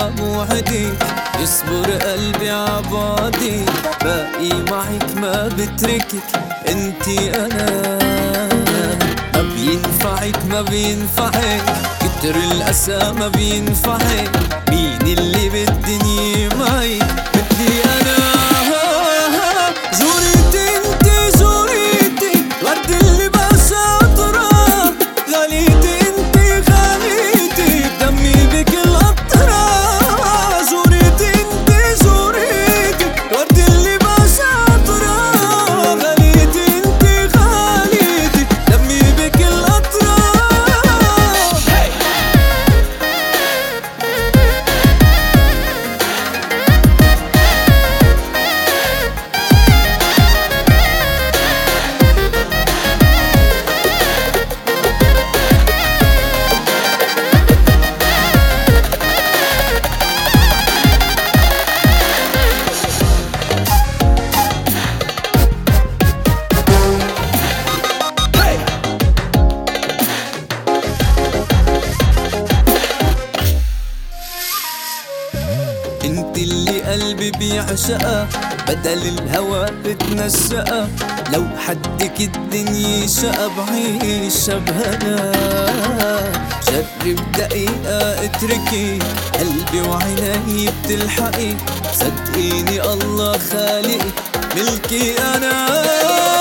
موعدك، يصبر قلبي عبعدك، باقي معك ما بتركك، انتي انا. ما بينفعك ما بينفعك كتر الأسى، ما بينفعك مين اللي بالدنيا معي مثلي انا. زوريتي انتي زوريتي ورد اللي بس عطرة، غاليتي انتي غاليتي دمي بكل قطرة. زوريتي انتي زوريتي ورد اللي بس عطرة، غاليتي انتي غاليتي دمي بكل قطرة. انت اللي قلبي بيعشقها، بدل الهوى بتنشقها، لو حدك الدنيا شقى بعيش بهنا. جرب دقيقة اتركي قلبي وعيني بتلحقي، صدقيني الله خالقي ملكي انا.